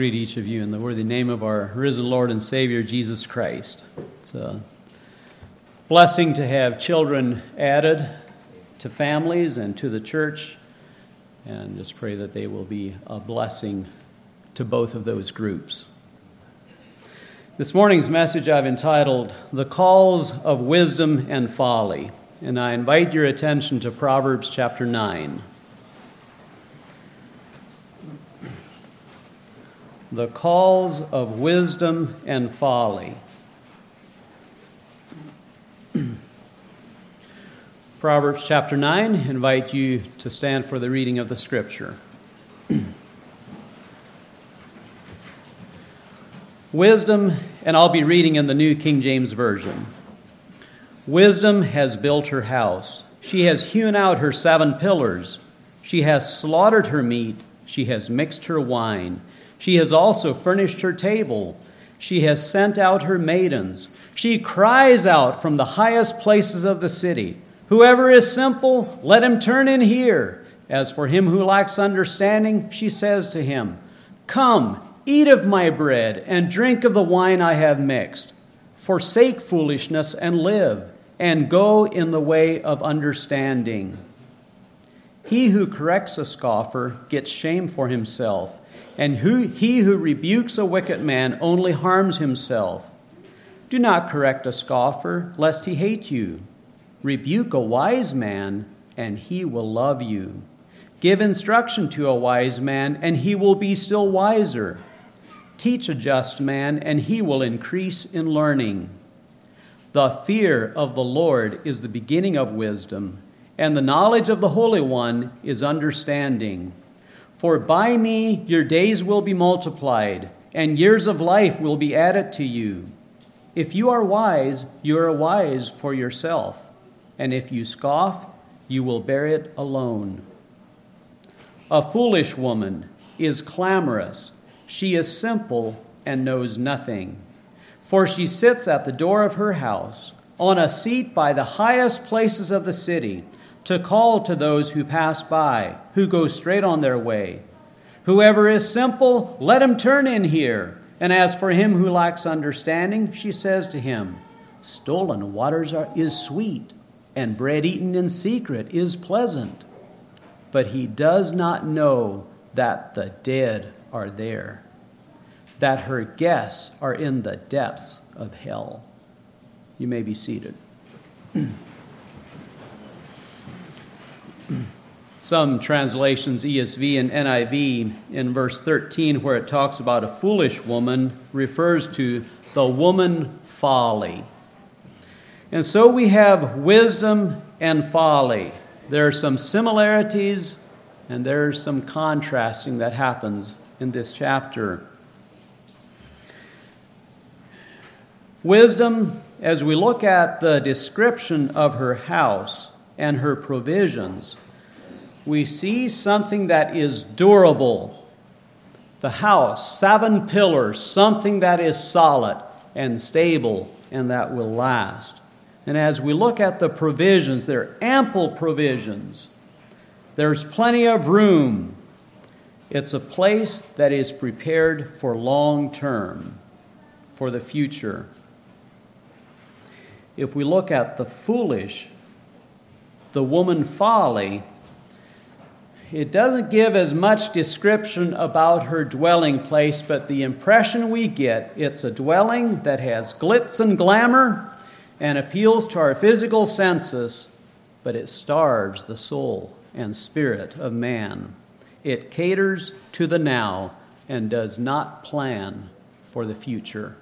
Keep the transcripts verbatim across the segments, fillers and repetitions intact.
Greet each of you in the worthy name of our risen Lord and Savior, Jesus Christ. It's a blessing to have children added to families and to the church, and just pray that they will be a blessing to both of those groups. This morning's message I've entitled, The Calls of Wisdom and Folly, and I invite your attention to Proverbs chapter nine. The calls of wisdom and folly. Proverbs chapter nine, invite you to stand for the reading of the scripture. Wisdom, and I'll be reading in the New King James Version. Wisdom has built her house. She has hewn out her seven pillars. She has slaughtered her meat. She has mixed her wine. She has also furnished her table. She has sent out her maidens. She cries out from the highest places of the city, Whoever is simple, let him turn in here. As for him who lacks understanding, she says to him, Come, eat of my bread, and drink of the wine I have mixed. Forsake foolishness and live, and go in the way of understanding. He who corrects a scoffer gets shame for himself, and who, he who rebukes a wicked man only harms himself. Do not correct a scoffer, lest he hate you. Rebuke a wise man, and he will love you. Give instruction to a wise man, and he will be still wiser. Teach a just man, and he will increase in learning. The fear of the Lord is the beginning of wisdom, and the knowledge of the Holy One is understanding. For by me your days will be multiplied, and years of life will be added to you. If you are wise, you are wise for yourself, and if you scoff, you will bear it alone. A foolish woman is clamorous. She is simple and knows nothing. For she sits at the door of her house, on a seat by the highest places of the city, to call to those who pass by, who go straight on their way. Whoever is simple, let him turn in here. And as for him who lacks understanding, she says to him, Stolen waters are, is sweet, and bread eaten in secret is pleasant. But he does not know that the dead are there, that her guests are in the depths of hell. You may be seated. Some translations, E S V and N I V, in verse thirteen, where it talks about a foolish woman, refers to the woman folly. And so we have wisdom and folly. There are some similarities and there's some contrasting that happens in this chapter. Wisdom, as we look at the description of her house and her provisions, we see something that is durable. The house, seven pillars, something that is solid and stable and that will last. And as we look at the provisions, there are ample provisions. There's plenty of room. It's a place that is prepared for long term, for the future. If we look at the foolish, the woman folly, it doesn't give as much description about her dwelling place, but the impression we get, it's a dwelling that has glitz and glamour and appeals to our physical senses, but it starves the soul and spirit of man. It caters to the now and does not plan for the future.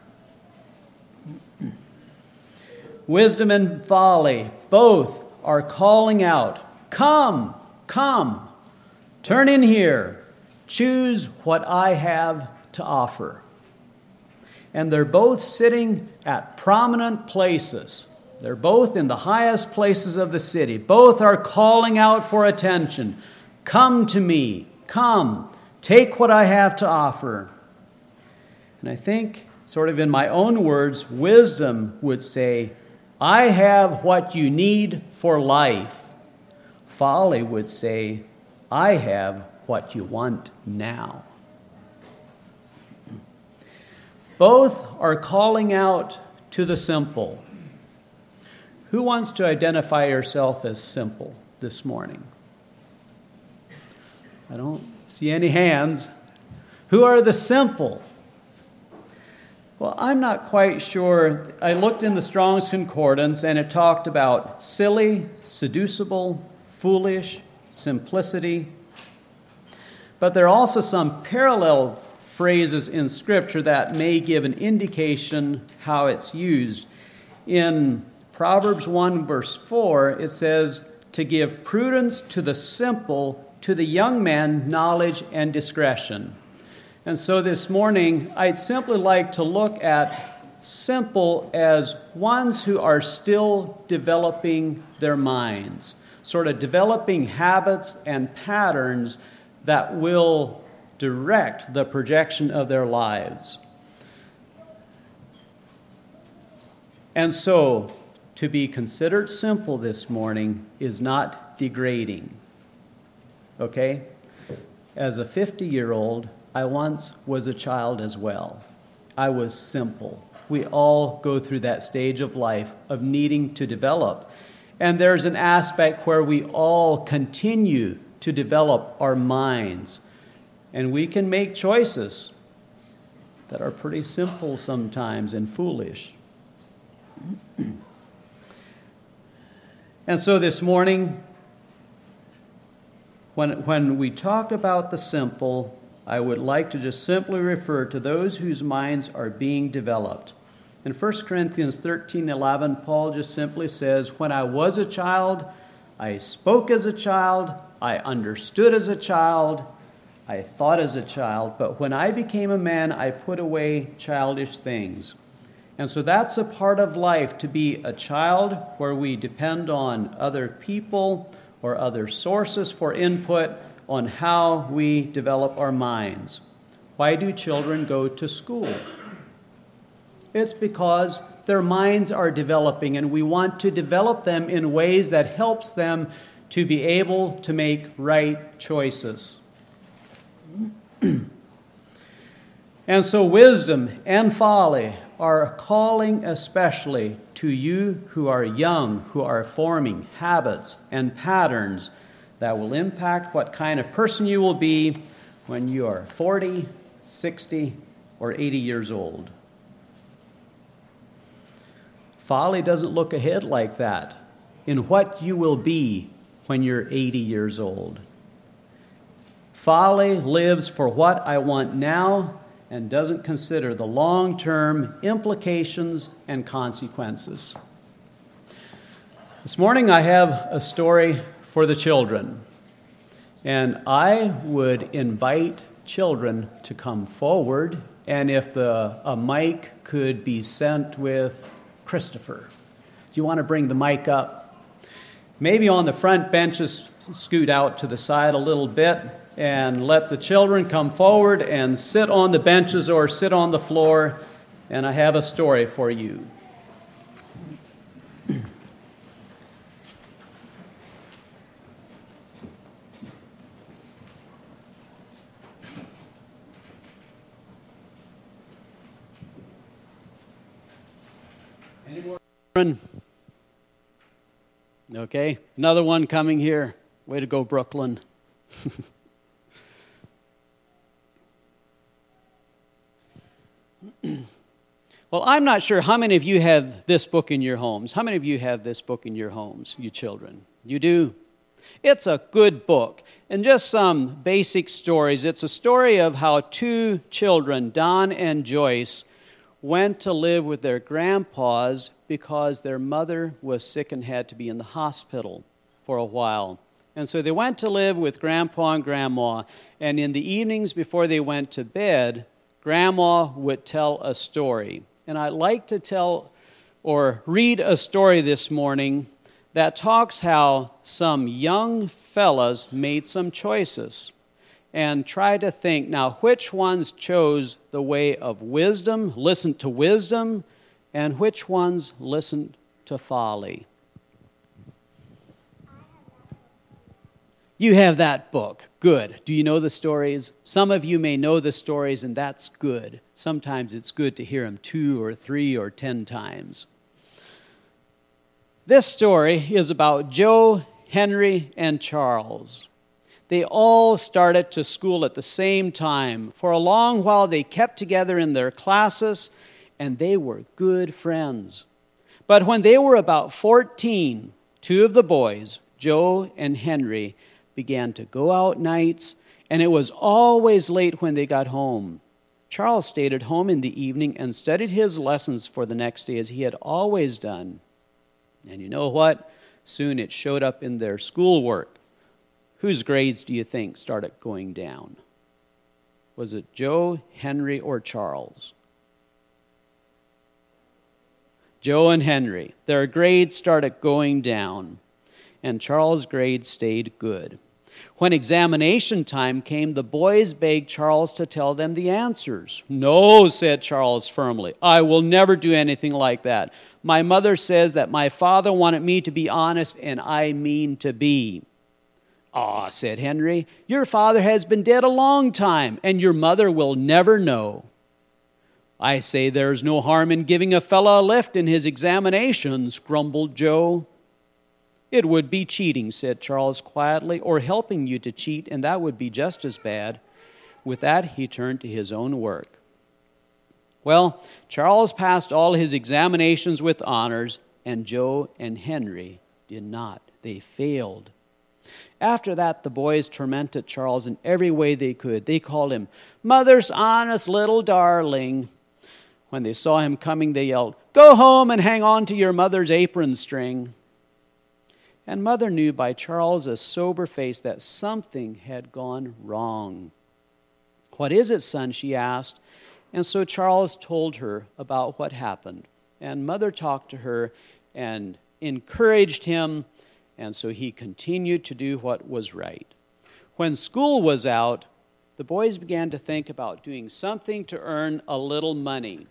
Wisdom and folly, both are calling out, Come, come, turn in here, choose what I have to offer. And they're both sitting at prominent places. They're both in the highest places of the city. Both are calling out for attention. Come to me, come, take what I have to offer. And I think, sort of in my own words, wisdom would say, I have what you need for life. Folly would say, I have what you want now. Both are calling out to the simple. Who wants to identify yourself as simple this morning? I don't see any hands. Who are the simple? Well, I'm not quite sure. I looked in the Strong's Concordance, and it talked about silly, seducible, foolish, simplicity. But there are also some parallel phrases in Scripture that may give an indication how it's used. In Proverbs one, verse four, it says, to give prudence to the simple, to the young man, knowledge and discretion. And so this morning, I'd simply like to look at simple as ones who are still developing their minds, sort of developing habits and patterns that will direct the projection of their lives. And so, to be considered simple this morning is not degrading. Okay? As a fifty-year-old, I once was a child as well. I was simple. We all go through that stage of life of needing to develop. And there's an aspect where we all continue to develop our minds. And we can make choices that are pretty simple sometimes and foolish. And so this morning, when, when we talk about the simple, I would like to just simply refer to those whose minds are being developed. In First Corinthians thirteen eleven, Paul just simply says, when I was a child, I spoke as a child, I understood as a child, I thought as a child, but when I became a man, I put away childish things. And so that's a part of life, to be a child where we depend on other people or other sources for input on how we develop our minds. Why do children go to school? It's because their minds are developing, and we want to develop them in ways that helps them to be able to make right choices. And so wisdom and folly are calling especially to you who are young, who are forming habits and patterns that will impact what kind of person you will be when you are forty, sixty, or eighty years old. Folly doesn't look ahead like that in what you will be when you're eighty years old. Folly lives for what I want now and doesn't consider the long-term implications and consequences. This morning I have a story for the children, and I would invite children to come forward, and if the a mic could be sent with Christopher. Do you want to bring the mic up? Maybe on the front benches, scoot out to the side a little bit, and let the children come forward and sit on the benches or sit on the floor, and I have a story for you. Any more children? Okay, another one coming here. Way to go, Brooklyn. Well, I'm not sure how many of you have this book in your homes. How many of you have this book in your homes, you children? You do? It's a good book. And just some basic stories. It's a story of how two children, Don and Joyce, went to live with their grandpas because their mother was sick and had to be in the hospital for a while. And so they went to live with Grandpa and Grandma, and in the evenings before they went to bed, Grandma would tell a story. And I'd like to tell or read a story this morning that talks how some young fellas made some choices and try to think, now, which ones chose the way of wisdom, listened to wisdom, and which ones listened to folly? You have that book. Good. Do you know the stories? Some of you may know the stories, and that's good. Sometimes it's good to hear them two or three or ten times. This story is about Joe, Henry, and Charles. They all started to school at the same time. For a long while, they kept together in their classes, and they were good friends. But when they were about fourteen, two of the boys, Joe and Henry, began to go out nights, and it was always late when they got home. Charles stayed at home in the evening and studied his lessons for the next day as he had always done. And you know what? Soon it showed up in their schoolwork. Whose grades do you think started going down? Was it Joe, Henry, or Charles? Joe and Henry. Their grades started going down, and Charles' grades stayed good. When examination time came, the boys begged Charles to tell them the answers. "No," said Charles firmly. "I will never do anything like that. My mother says that my father wanted me to be honest, and I mean to be." "Ah," said Henry, "your father has been dead a long time, and your mother will never know." "I say there's no harm in giving a fellow a lift in his examinations," grumbled Joe. "It would be cheating," said Charles quietly, "or helping you to cheat, and that would be just as bad." With that, he turned to his own work. Well, Charles passed all his examinations with honors, and Joe and Henry did not. They failed. After that, the boys tormented Charles in every way they could. They called him "Mother's honest little darling." When they saw him coming, they yelled, "Go home and hang on to your mother's apron string." And Mother knew by Charles's sober face that something had gone wrong. "What is it, son?" she asked. And so Charles told her about what happened. And Mother talked to her and encouraged him, and so he continued to do what was right. When school was out, the boys began to think about doing something to earn a little money.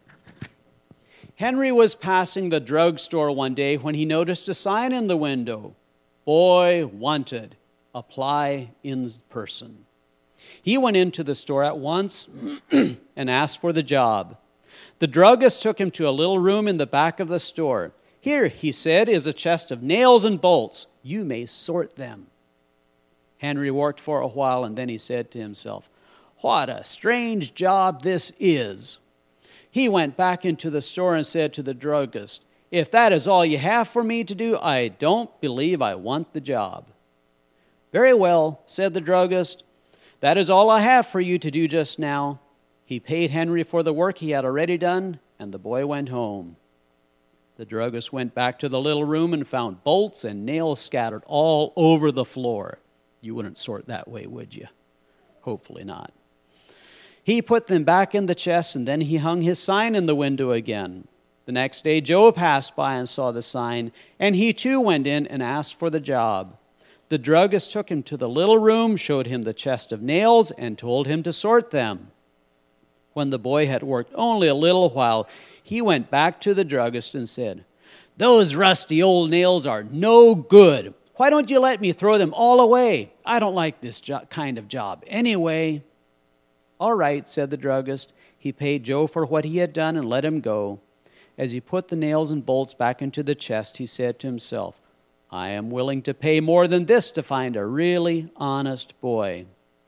Henry was passing the drugstore one day when he noticed a sign in the window. "Boy wanted. Apply in person." He went into the store at once and asked for the job. The druggist took him to a little room in the back of the store. "Here," he said, "is a chest of nails and bolts. You may sort them." Henry worked for a while, and then he said to himself, "What a strange job this is." He went back into the store and said to the druggist, "If that is all you have for me to do, I don't believe I want the job." "Very well," said the druggist. "That is all I have for you to do just now." He paid Henry for the work he had already done, and the boy went home. The druggist went back to the little room and found bolts and nails scattered all over the floor. You wouldn't sort that way, would you? Hopefully not. He put them back in the chest, and then he hung his sign in the window again. The next day, Joe passed by and saw the sign, and he too went in and asked for the job. The druggist took him to the little room, showed him the chest of nails, and told him to sort them. When the boy had worked only a little while, he went back to the druggist and said, "Those rusty old nails are no good. Why don't you let me throw them all away? I don't like this jo- kind of job anyway." "All right," said the druggist. He paid Joe for what he had done and let him go. As he put the nails and bolts back into the chest, he said to himself, "I am willing to pay more than this to find a really honest boy."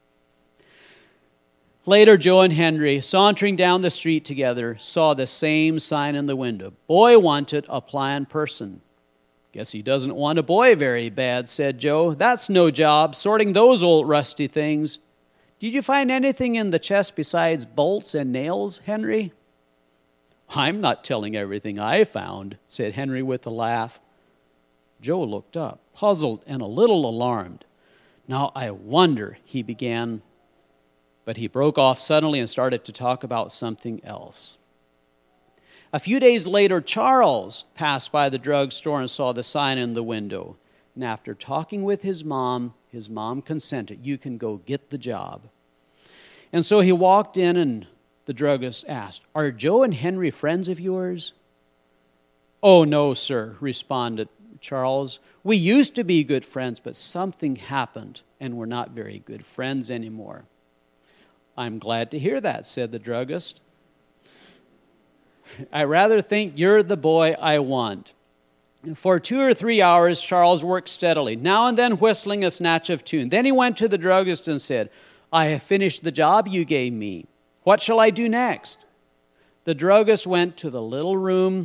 Later, Joe and Henry, sauntering down the street together, saw the same sign in the window. "Boy wanted, apply in person." "Guess he doesn't want a boy very bad," said Joe. "That's no job, sorting those old rusty things." "Did you find anything in the chest besides bolts and nails, Henry?" "I'm not telling everything I found," said Henry with a laugh. Joe looked up, puzzled and a little alarmed. "Now I wonder," he began, but he broke off suddenly and started to talk about something else. A few days later, Charles passed by the drugstore and saw the sign in the window. And after talking with his mom, his mom consented. "You can go get the job." And so he walked in, and the druggist asked, "Are Joe and Henry friends of yours?" "Oh, no, sir," responded Charles. "We used to be good friends, but something happened. and we're not very good friends anymore." "I'm glad to hear that," said the druggist. "I rather think you're the boy I want." For two or three hours, Charles worked steadily, now and then whistling a snatch of tune. Then he went to the druggist and said, "I have finished the job you gave me. What shall I do next?" The druggist went to the little room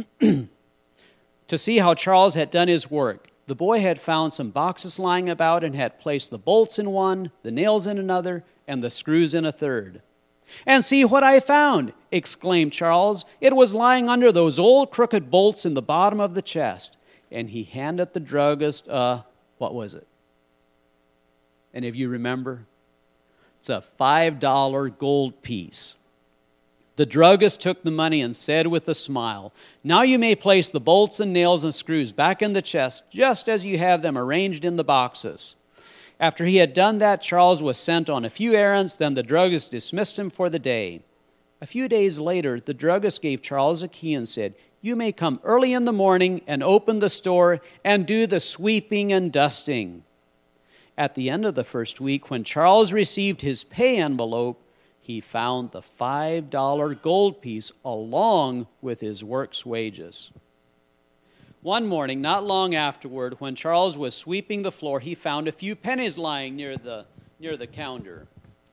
to see how Charles had done his work. The boy had found some boxes lying about and had placed the bolts in one, the nails in another, and the screws in a third. "And see what I found!" exclaimed Charles. "It was lying under those old crooked bolts in the bottom of the chest." And he handed the druggist a, what was it? And if you remember, it's a five dollar gold piece. The druggist took the money and said with a smile, "Now you may place the bolts and nails and screws back in the chest, just as you have them arranged in the boxes." After he had done that, Charles was sent on a few errands. Then the druggist dismissed him for the day. A few days later, the druggist gave Charles a key and said, "You may come early in the morning and open the store and do the sweeping and dusting." At the end of the first week, when Charles received his pay envelope, he found the five dollar gold piece along with his work's wages. One morning, not long afterward, when Charles was sweeping the floor, he found a few pennies lying near the, near the counter.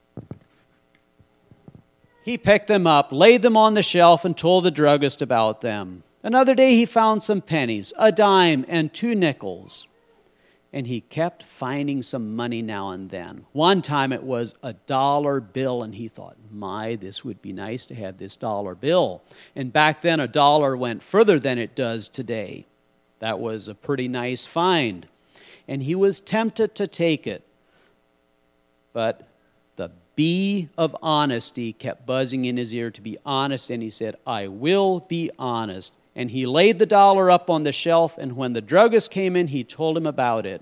He picked them up, laid them on the shelf, and told the druggist about them. Another day he found some pennies, a dime, and two nickels. And he kept finding some money now and then. One time it was a dollar bill, and he thought, my, this would be nice to have this dollar bill. And back then a dollar went further than it does today. That was a pretty nice find. And he was tempted to take it. But the bee of honesty kept buzzing in his ear to be honest, and he said, "I will be honest." And he laid the dollar up on the shelf, and when the druggist came in, he told him about it.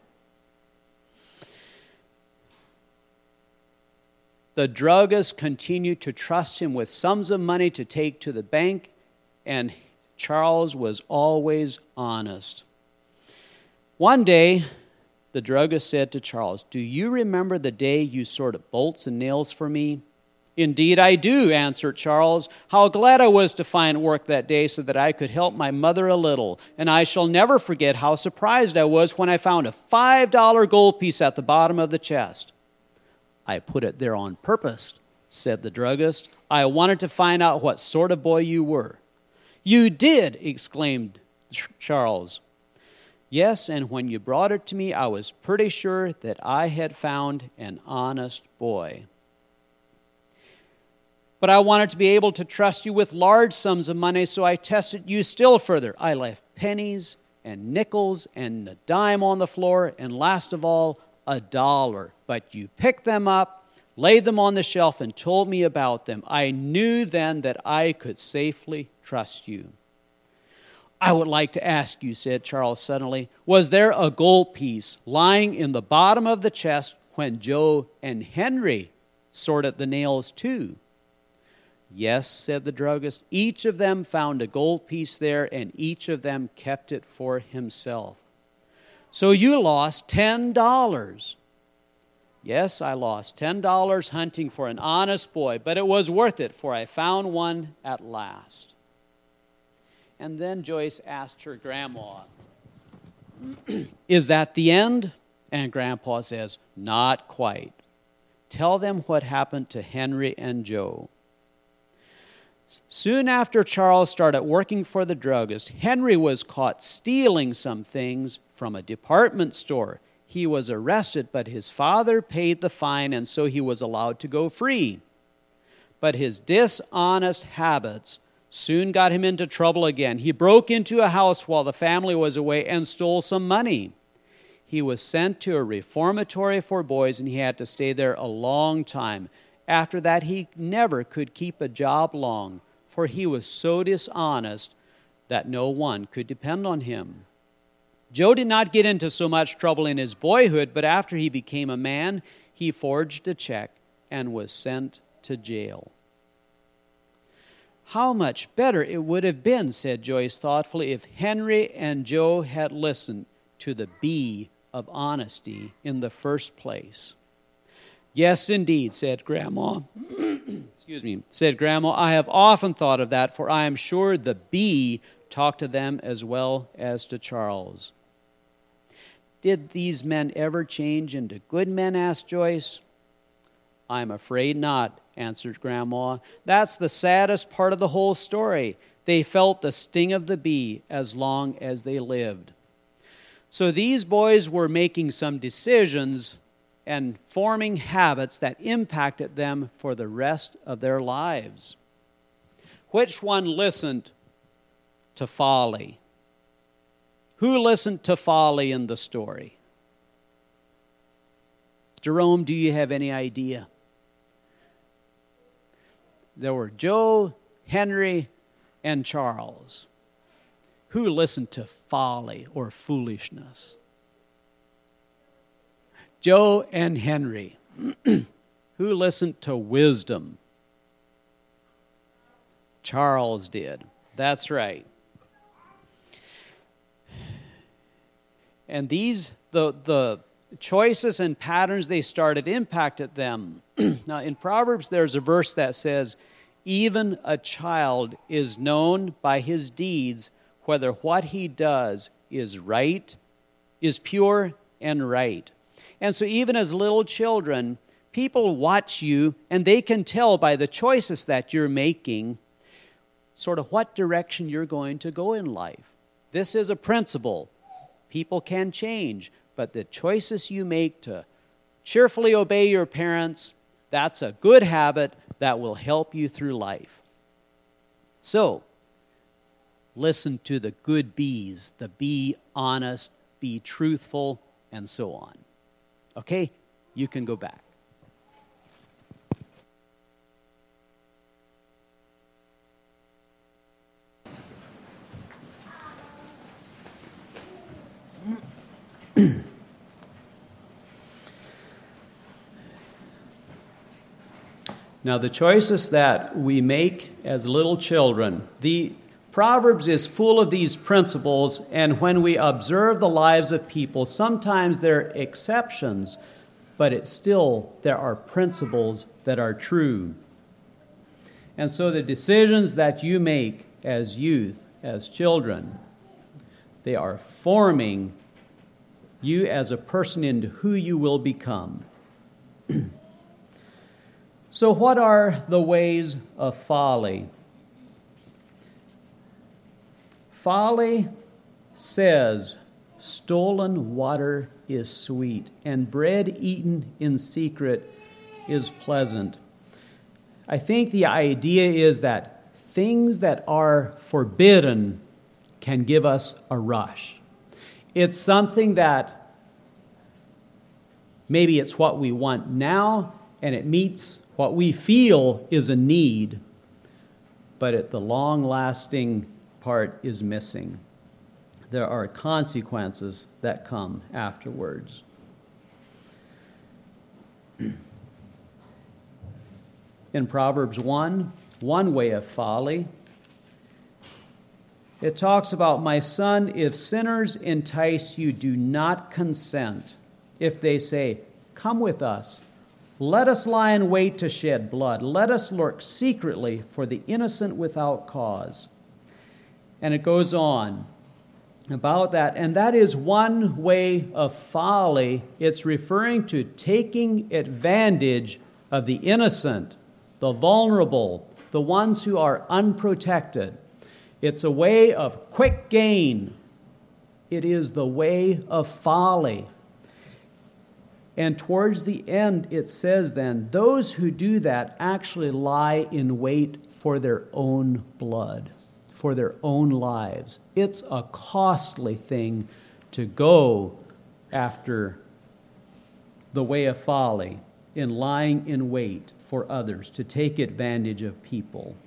The druggist continued to trust him with sums of money to take to the bank, and Charles was always honest. One day, the druggist said to Charles, "Do you remember the day you sorted bolts and nails for me?" "Indeed I do," answered Charles. "How glad I was to find work that day so that I could help my mother a little. And I shall never forget how surprised I was when I found a five dollar gold piece at the bottom of the chest." "I put it there on purpose," said the druggist. "I wanted to find out what sort of boy you were." "You did!" exclaimed Charles. "Yes, and when you brought it to me, I was pretty sure that I had found an honest boy. But I wanted to be able to trust you with large sums of money, so I tested you still further. I left pennies and nickels and a dime on the floor, and last of all, a dollar. But you picked them up, laid them on the shelf, and told me about them. I knew then that I could safely trust you." "I would like to ask you," said Charles suddenly, "was there a gold piece lying in the bottom of the chest when Joe and Henry sorted the nails too?" "Yes," said the druggist. "Each of them found a gold piece there, and each of them kept it for himself." "So you lost ten dollars. "Yes, I lost ten dollars hunting for an honest boy, but it was worth it, for I found one at last." And then Joyce asked her grandma, "Is that the end?" And Grandpa says, "Not quite. Tell them what happened to Henry and Joe." Soon after Charles started working for the druggist, Henry was caught stealing some things from a department store. He was arrested, but his father paid the fine, and so he was allowed to go free. But his dishonest habits soon got him into trouble again. He broke into a house while the family was away and stole some money. He was sent to a reformatory for boys, and he had to stay there a long time. After that, he never could keep a job long, for he was so dishonest that no one could depend on him. Joe did not get into so much trouble in his boyhood, but after he became a man, he forged a check and was sent to jail. "How much better it would have been," said Joyce thoughtfully, "if Henry and Joe had listened to the bee of honesty in the first place. Yes, indeed, said Grandma. Excuse me, said Grandma, I have often thought of that, for I am sure the bee talked to them as well as to Charles. Did these men ever change into good men, asked Joyce. I'm afraid not, answered Grandma. That's the saddest part of the whole story. They felt the sting of the bee as long as they lived. So these boys were making some decisions and forming habits that impacted them for the rest of their lives. Which one listened to folly? Who listened to folly in the story? Jerome, do you have any idea? There were Joe, Henry, and Charles. Who listened to folly or foolishness? Joe and Henry. Who listened to wisdom? Charles did. That's right. And these, the, the choices and patterns they started impacted them. Now, in Proverbs, there's a verse that says, even a child is known by his deeds, whether what he does is right, is pure and right. And so even as little children, people watch you, and they can tell by the choices that you're making sort of what direction you're going to go in life. This is a principle. People can change, but the choices you make to cheerfully obey your parents, that's a good habit that will help you through life. So, listen to the good bees, the be honest, be truthful, and so on. Okay, you can go back. Now, the choices that we make as little children, the Proverbs is full of these principles, and when we observe the lives of people, sometimes there are exceptions, but it's still, there are principles that are true. And so the decisions that you make as youth, as children, they are forming you as a person into who you will become. So what are the ways of folly? Folly says, stolen water is sweet, and bread eaten in secret is pleasant. I think the idea is that things that are forbidden can give us a rush. It's something that maybe it's what we want now, and it meets what we feel is a need, but at the long-lasting part is missing. There are consequences that come afterwards. In Proverbs one, one way of folly, it talks about, my son, if sinners entice you, do not consent. If they say, come with us, let us lie in wait to shed blood. Let us lurk secretly for the innocent without cause. And it goes on about that. And that is one way of folly. It's referring to taking advantage of the innocent, the vulnerable, the ones who are unprotected. It's a way of quick gain. It is the way of folly. And towards the end, it says then, those who do that actually lie in wait for their own blood, for their own lives. It's a costly thing to go after the way of folly, in lying in wait for others, to take advantage of people.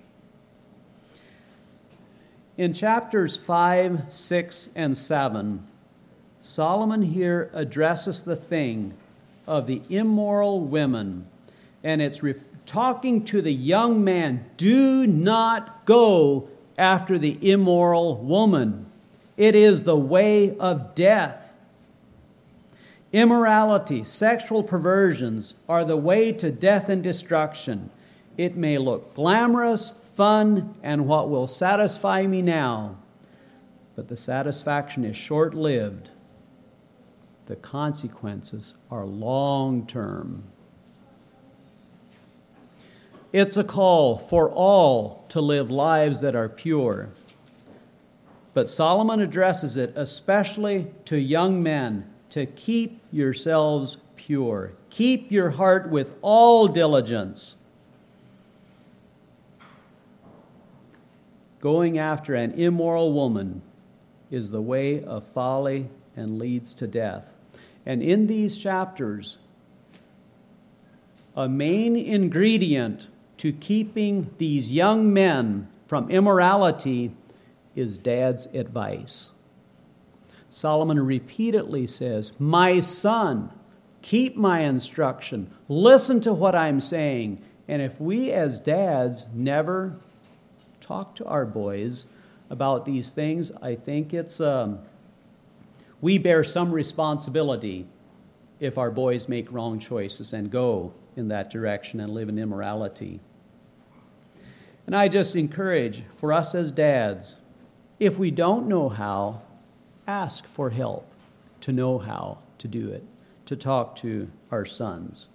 In chapters five, six, and seven, Solomon here addresses the thing of the immoral women, and it's ref- talking to the young man, do not go after the immoral woman. It is the way of death. Immorality, sexual perversions are the way to death and destruction. It may look glamorous, fun, and what will satisfy me now, but the satisfaction is short-lived. The consequences are long-term. It's a call for all to live lives that are pure. But Solomon addresses it especially to young men, to keep yourselves pure. Keep your heart with all diligence. Going after an immoral woman is the way of folly and leads to death. And in these chapters, a main ingredient to keeping these young men from immorality is dad's advice. Solomon repeatedly says, "My son, keep my instruction. Listen to what I'm saying." And if we as dads never talk to our boys about these things, I think it's um, we bear some responsibility if our boys make wrong choices and go in that direction and live in immorality. And I just encourage for us as dads, if we don't know how, ask for help to know how to do it, to talk to our sons.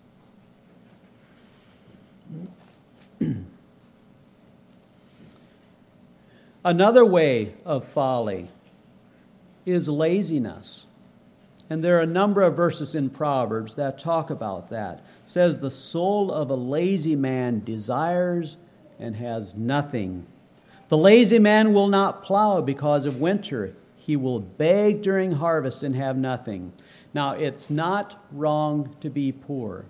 Another way of folly is laziness. And there are a number of verses in Proverbs that talk about that. It says, "The soul of a lazy man desires and has nothing. The lazy man will not plow because of winter. He will beg during harvest and have nothing." Now, it's not wrong to be poor.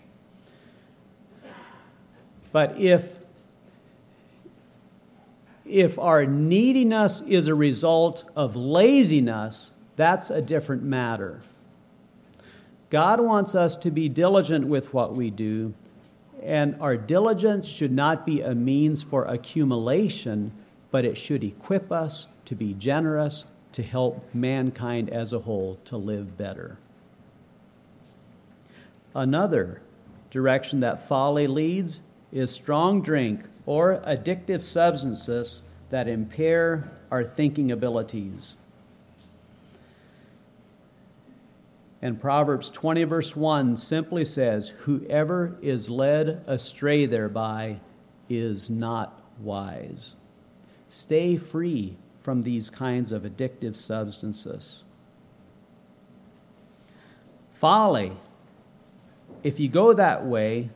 But if, if our neediness is a result of laziness, that's a different matter. God wants us to be diligent with what we do, and our diligence should not be a means for accumulation, but it should equip us to be generous, to help mankind as a whole to live better. Another direction that folly leads is strong drink or addictive substances that impair our thinking abilities. And Proverbs twenty verse one simply says, "Whoever is led astray thereby is not wise." Stay free from these kinds of addictive substances. Folly, if you go that way,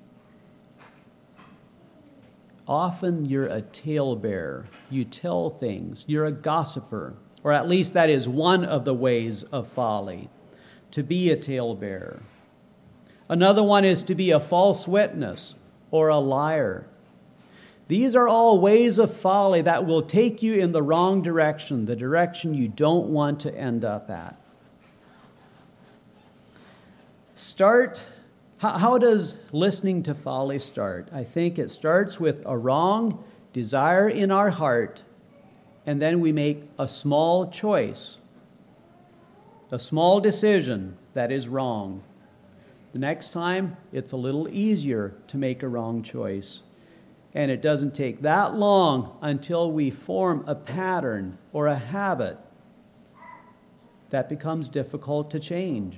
often you're a talebearer. You tell things. You're a gossiper. Or at least that is one of the ways of folly, to be a talebearer. Another one is to be a false witness or a liar. These are all ways of folly that will take you in the wrong direction, the direction you don't want to end up at. Start, how, how does listening to folly start? I think it starts with a wrong desire in our heart, and then we make a small choice, a small decision that is wrong. The next time, it's a little easier to make a wrong choice. And it doesn't take that long until we form a pattern or a habit that becomes difficult to change.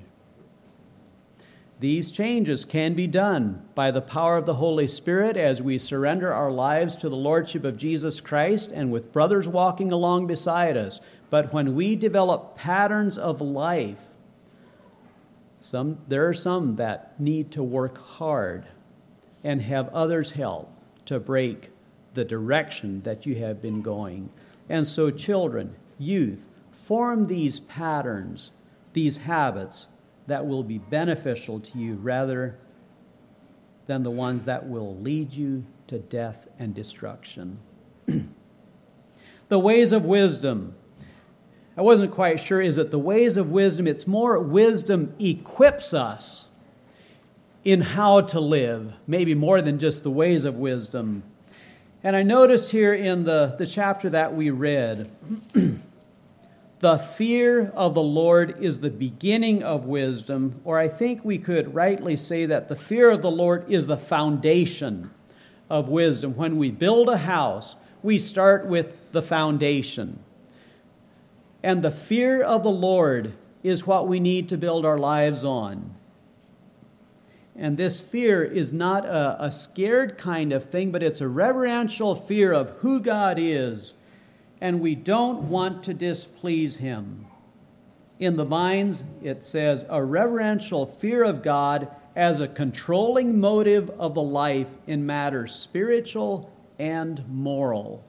These changes can be done by the power of the Holy Spirit as we surrender our lives to the Lordship of Jesus Christ and with brothers walking along beside us. But when we develop patterns of life, some, there are some that need to work hard and have others help to break the direction that you have been going. And so children, youth, form these patterns, these habits that will be beneficial to you rather than the ones that will lead you to death and destruction. The ways of wisdom. I wasn't quite sure, is it the ways of wisdom? It's more wisdom equips us in how to live, maybe more than just the ways of wisdom. And I noticed here in the, the chapter that we read, The fear of the Lord is the beginning of wisdom, or I think we could rightly say that the fear of the Lord is the foundation of wisdom. When we build a house, we start with the foundation. And the fear of the Lord is what we need to build our lives on. And this fear is not a, a scared kind of thing, but it's a reverential fear of who God is. And we don't want to displease Him. In the Vines, it says, a reverential fear of God as a controlling motive of the life in matters spiritual and moral.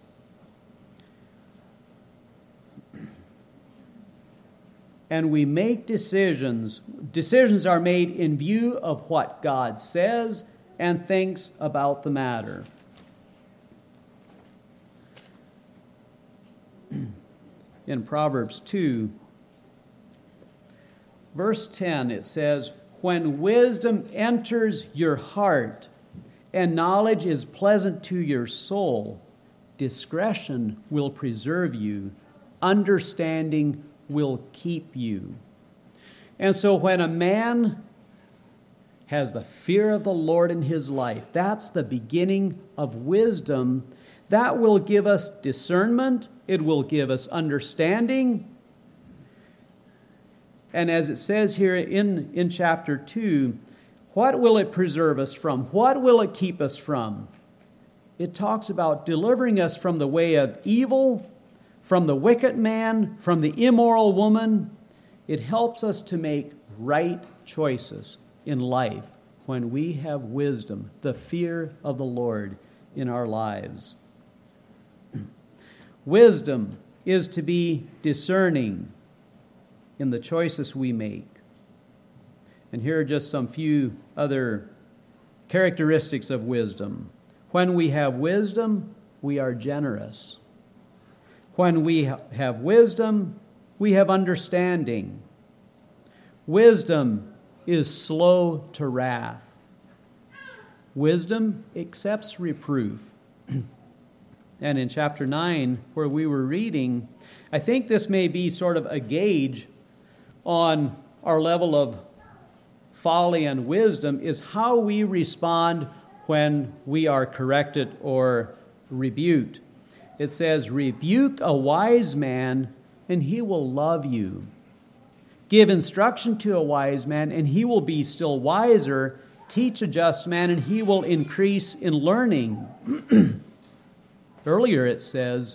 And we make decisions. Decisions are made in view of what God says and thinks about the matter. In Proverbs two, verse ten, it says, when wisdom enters your heart and knowledge is pleasant to your soul, discretion will preserve you, understanding will keep you. And so when a man has the fear of the Lord in his life, that's the beginning of wisdom. That will give us discernment. It will give us understanding. And as it says here in, in chapter two, what will it preserve us from? What will it keep us from? It talks about delivering us from the way of evil, from the wicked man, from the immoral woman. It helps us to make right choices in life when we have wisdom, the fear of the Lord in our lives. Wisdom is to be discerning in the choices we make. And here are just some few other characteristics of wisdom. When we have wisdom, we are generous. When we have wisdom, we have understanding. Wisdom is slow to wrath. Wisdom accepts reproof. And in chapter nine, where we were reading, I think this may be sort of a gauge on our level of folly and wisdom, is how we respond when we are corrected or rebuked. It says, rebuke a wise man, and he will love you. Give instruction to a wise man, and he will be still wiser. Teach a just man, and he will increase in learning. Earlier it says,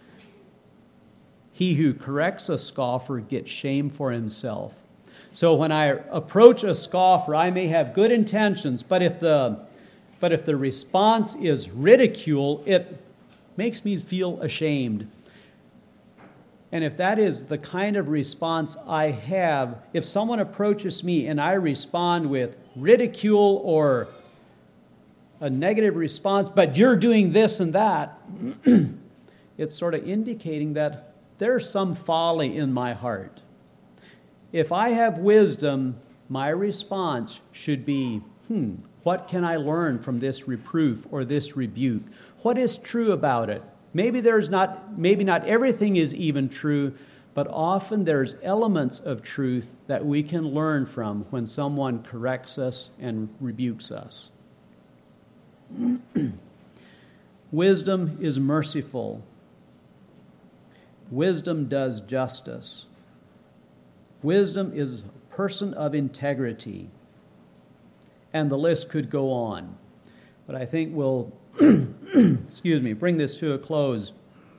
he who corrects a scoffer gets shame for himself. So when I approach a scoffer, I may have good intentions, but if the, but if the response is ridicule, it makes me feel ashamed. And if that is the kind of response I have, if someone approaches me and I respond with ridicule or a negative response, but you're doing this and that, it's sort of indicating that there's some folly in my heart. If I have wisdom, my response should be, hmm, what can I learn from this reproof or this rebuke? What is true about it? Maybe there's not, maybe not everything is even true, but often there's elements of truth that we can learn from when someone corrects us and rebukes us. Wisdom is merciful. Wisdom does justice. Wisdom is a person of integrity. And the list could go on. But I think we'll, excuse me, bring this to a close.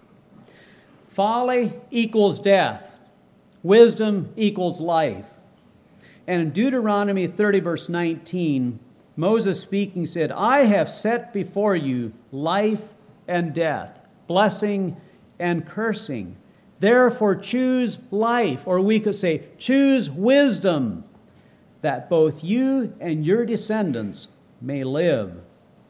Folly equals death. Wisdom equals life. And in Deuteronomy thirty, verse nineteen, Moses speaking said, I have set before you life and death, blessing and cursing. Therefore choose life, or we could say choose wisdom, that both you and your descendants may live.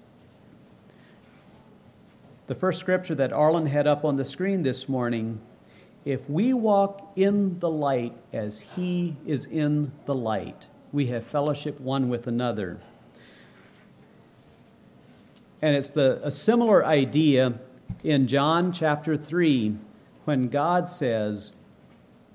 The first scripture that Arlen had up on the screen this morning, if we walk in the light as he is in the light, we have fellowship one with another. And it's the a similar idea in John chapter three, when God says,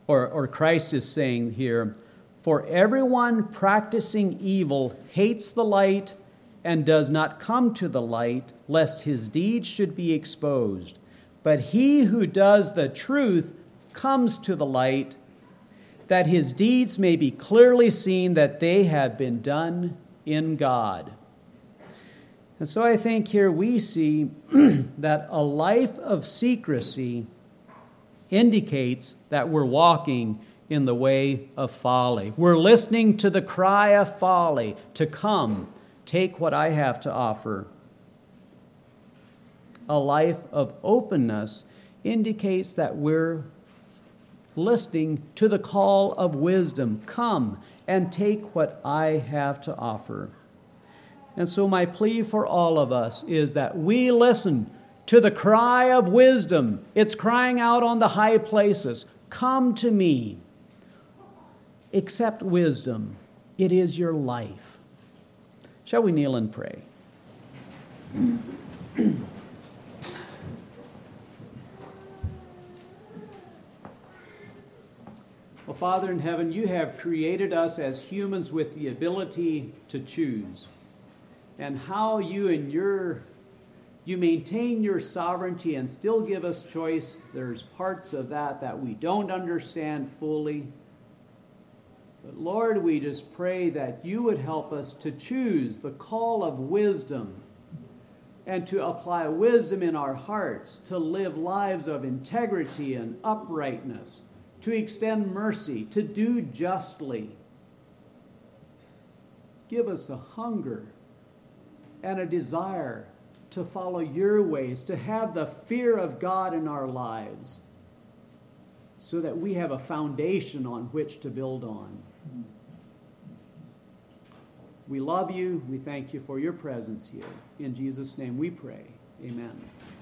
or, or Christ is saying here, for everyone practicing evil hates the light and does not come to the light, lest his deeds should be exposed. But he who does the truth comes to the light, that his deeds may be clearly seen that they have been done in God. And so I think here we see that a life of secrecy indicates that we're walking in the way of folly. We're listening to the cry of folly to come, take what I have to offer. A life of openness indicates that we're listening to the call of wisdom. Come and take what I have to offer. And so my plea for all of us is that we listen to the cry of wisdom. It's crying out on the high places. Come to me. Accept wisdom. It is your life. Shall we kneel and pray? Well, Father in heaven, you have created us as humans with the ability to choose. And how you and your you maintain your sovereignty and still give us choice. There's parts of that that we don't understand fully. But Lord, we just pray that you would help us to choose the call of wisdom and to apply wisdom in our hearts, to live lives of integrity and uprightness, to extend mercy, to do justly. Give us a hunger and a desire to follow your ways, to have the fear of God in our lives, so that we have a foundation on which to build on. We love you. We thank you for your presence here. In Jesus' name we pray. Amen.